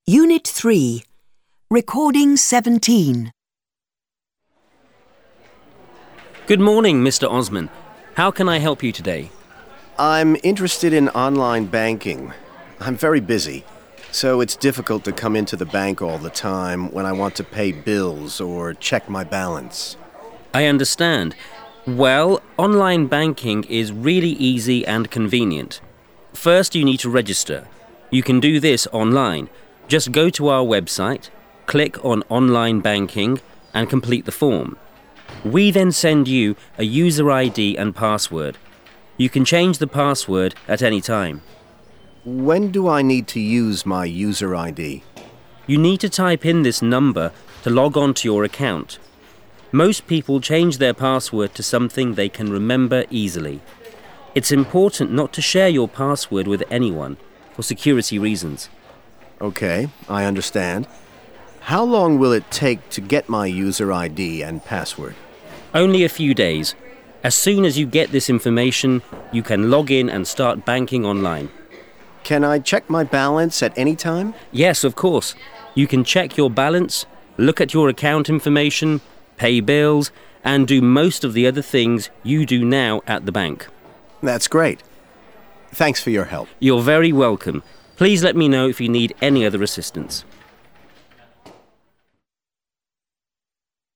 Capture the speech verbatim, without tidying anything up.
Unit three, Recording seventeen. Good morning, Mister Osman. How can I help you today? I'm interested in online banking. I'm very busy, so it's difficult to come into the bank all the time when I want to pay bills or check my balance. I understand. Well, online banking is really easy and convenient. First, you need to register. You can do this online. Just go to our website, click on Online Banking, and complete the form. We then send you a user I D and password. You can change the password at any time. When do I need to use my user I D? You need to type in this number to log on to your account. Most people change their password to something they can remember easily. It's important not to share your password with anyone for security reasons. Okay, I understand. How long will it take to get my user I D and password? Only a few days. As soon as you get this information, you can log in and start banking online. Can I check my balance at any time? Yes, of course. You can check your balance, look at your account information, pay bills, and do most of the other things you do now at the bank. That's great. Thanks for your help. You're very welcome. Please let me know if you need any other assistance.